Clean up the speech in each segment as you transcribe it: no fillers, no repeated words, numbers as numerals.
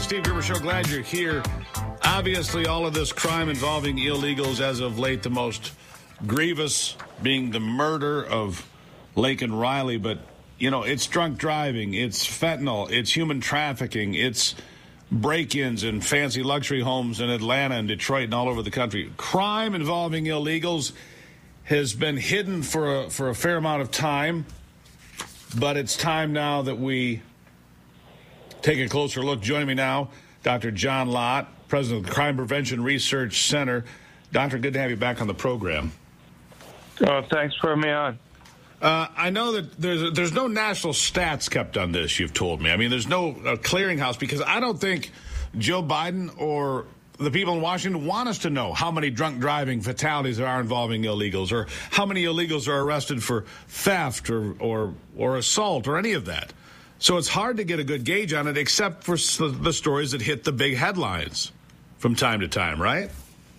Steve Gerber Show. Glad you're here. Obviously, all of this crime involving illegals as of late, the most grievous being the murder of Laken Riley. But, you know, it's drunk driving, it's fentanyl, it's human trafficking, it's break-ins in fancy luxury homes in Atlanta and Detroit and all over the country. Crime involving illegals has been hidden for a fair amount of time, but it's time now that we take a closer look. Joining me now, Dr. John Lott, president of the Crime Prevention Research Center. Doctor, good to have you back on the program. Thanks for having me on. I know that there's no national stats kept on this, you've told me. I mean, there's no clearinghouse, because I don't think Joe Biden or the people in Washington want us to know how many drunk driving fatalities there are involving illegals, or how many illegals are arrested for theft or assault or any of that. So it's hard to get a good gauge on it, except for the stories that hit the big headlines from time to time, right?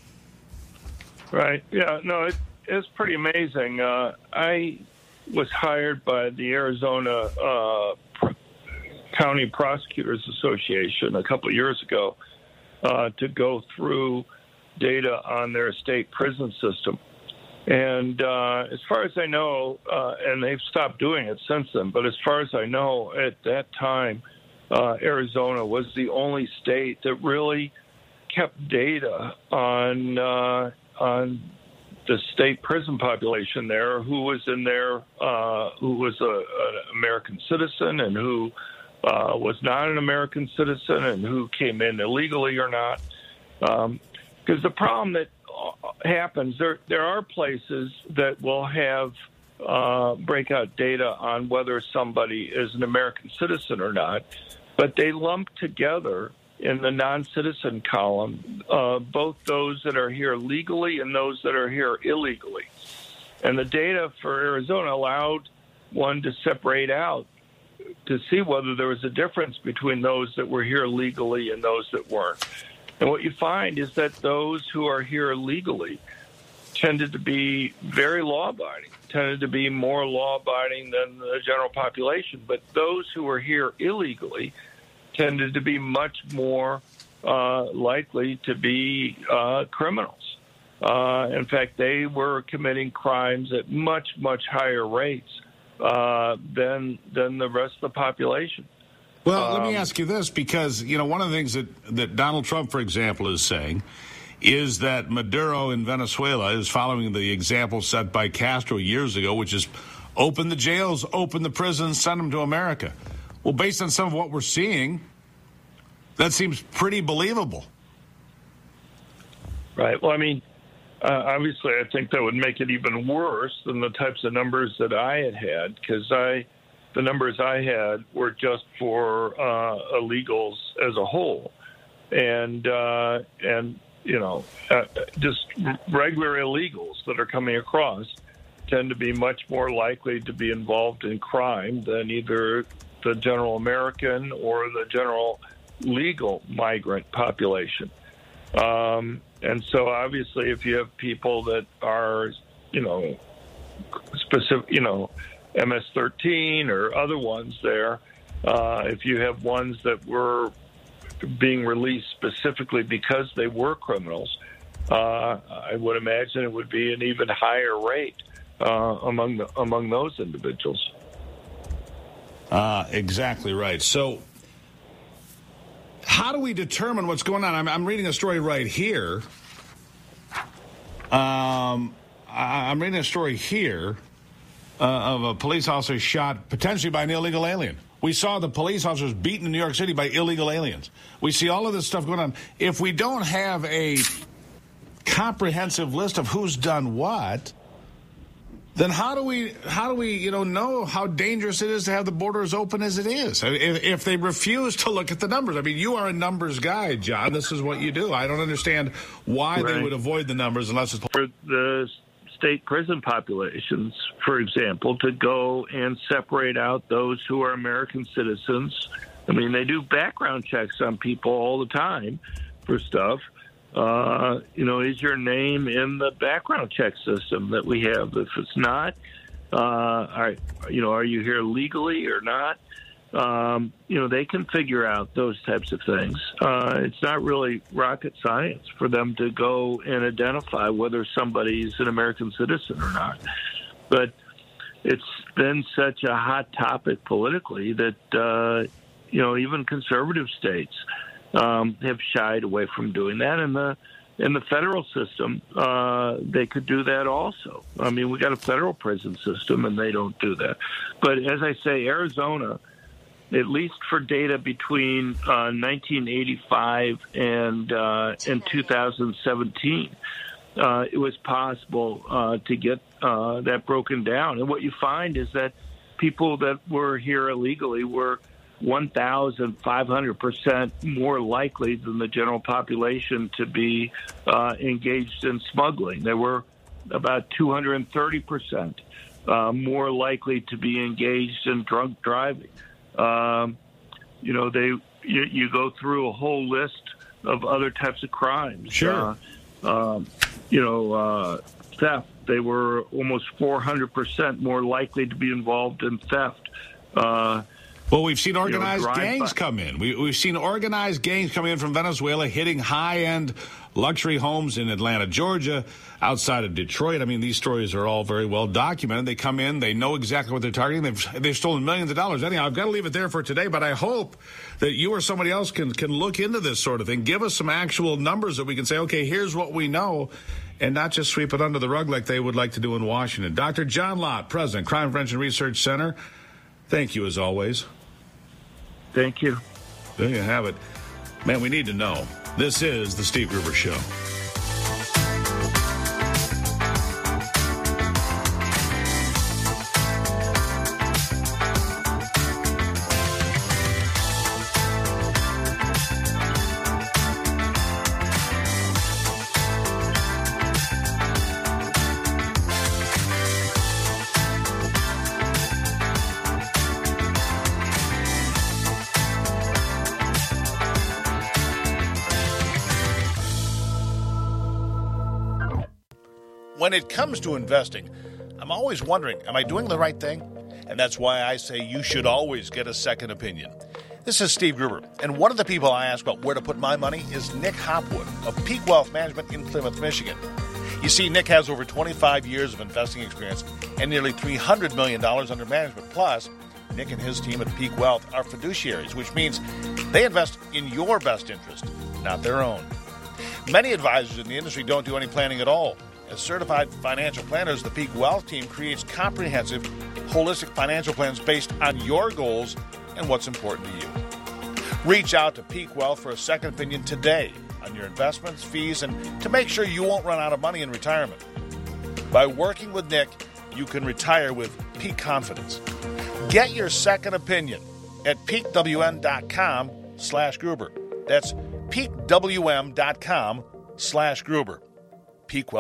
Right. Yeah, no, it's pretty amazing. I was hired by the Arizona County Prosecutors Association a couple of years ago to go through data on their state prison system. And as far as I know, and they've stopped doing it since then, but as far as I know, at that time, Arizona was the only state that really kept data on the state prison population there, who was in there, who was an American citizen and who was not an American citizen, and who came in illegally or not. Because the problem that happens, there are places that will have breakout data on whether somebody is an American citizen or not, but they lump together in the non-citizen column both those that are here legally and those that are here illegally. And the data for Arizona allowed one to separate out to see whether there was a difference between those that were here legally and those that weren't. And what you find is that those who are here legally tended to be very law-abiding, tended to be more law-abiding than the general population. But those who are here illegally tended to be much more likely to be criminals. In fact, they were committing crimes at much, much higher rates than the rest of the population. Well, let me ask you this, because, you know, one of the things that Donald Trump, for example, is saying is that Maduro in Venezuela is following the example set by Castro years ago, which is open the jails, open the prisons, send them to America. Well, based on some of what we're seeing, that seems pretty believable. Right. Well, I mean, obviously, I think that would make it even worse than the types of numbers that I had, because the numbers I had were just for illegals as a whole, and you know, just regular illegals that are coming across tend to be much more likely to be involved in crime than either the general American or the general legal migrant population. And so, obviously, if you have people that are, you know, specific, you know, MS-13 or other ones there, if you have ones that were being released specifically because they were criminals, I would imagine it would be an even higher rate among those individuals. Exactly right. So how do we determine what's going on? I'm reading a story right here. I'm reading a story here of a police officer shot potentially by an illegal alien. We saw the police officers beaten in New York City by illegal aliens. We see all of this stuff going on. If we don't have a comprehensive list of who's done what, then how do we know how dangerous it is to have the borders open as it is? If they refuse to look at the numbers. I mean, you are a numbers guy, John. This is what you do. I don't understand why they would avoid the numbers unless it's for the state prison populations, for example, to go and separate out those who are American citizens. I mean, they do background checks on people all the time for stuff. Is your name in the background check system that we have? If it's not, are you here legally or not? they can figure out those types of things. It's not really rocket science for them to go and identify whether somebody's an American citizen or not. But it's been such a hot topic politically that, even conservative states have shied away from doing that. And in the federal system, they could do that also. I mean, we got a federal prison system, and they don't do that. But as I say, Arizona, at least for data between 1985 and 2017, it was possible to get that broken down. And what you find is that people that were here illegally were 1,500% more likely than the general population to be engaged in smuggling. They were about 230% more likely to be engaged in drunk driving. You go through a whole list of other types of crimes. Sure. Theft. They were almost 400% more likely to be involved in theft. Well, we've seen organized gangs come in. We've seen organized gangs coming in from Venezuela, hitting high-end luxury homes in Atlanta, Georgia, outside of Detroit. I mean, these stories are all very well documented. They come in. They know exactly what they're targeting. They've stolen millions of dollars. Anyhow, I've got to leave it there for today, but I hope that you or somebody else can look into this sort of thing. Give us some actual numbers that we can say, okay, here's what we know, and not just sweep it under the rug like they would like to do in Washington. Dr. John Lott, President, Crime Prevention Research Center, thank you as always. Thank you. There you have it. Man, we need to know. This is The Steve Gruber Show. When it comes to investing, I'm always wondering, am I doing the right thing? And that's why I say you should always get a second opinion. This is Steve Gruber, and one of the people I ask about where to put my money is Nick Hopwood of Peak Wealth Management in Plymouth, Michigan. You see, Nick has over 25 years of investing experience and nearly $300 million under management. Plus, Nick and his team at Peak Wealth are fiduciaries, which means they invest in your best interest, not their own. Many advisors in the industry don't do any planning at all. As certified financial planners, the Peak Wealth team creates comprehensive, holistic financial plans based on your goals and what's important to you. Reach out to Peak Wealth for a second opinion today on your investments, fees, and to make sure you won't run out of money in retirement. By working with Nick, you can retire with peak confidence. Get your second opinion at peakwm.com/Gruber. That's peakwm.com/Gruber. Peak Wealth.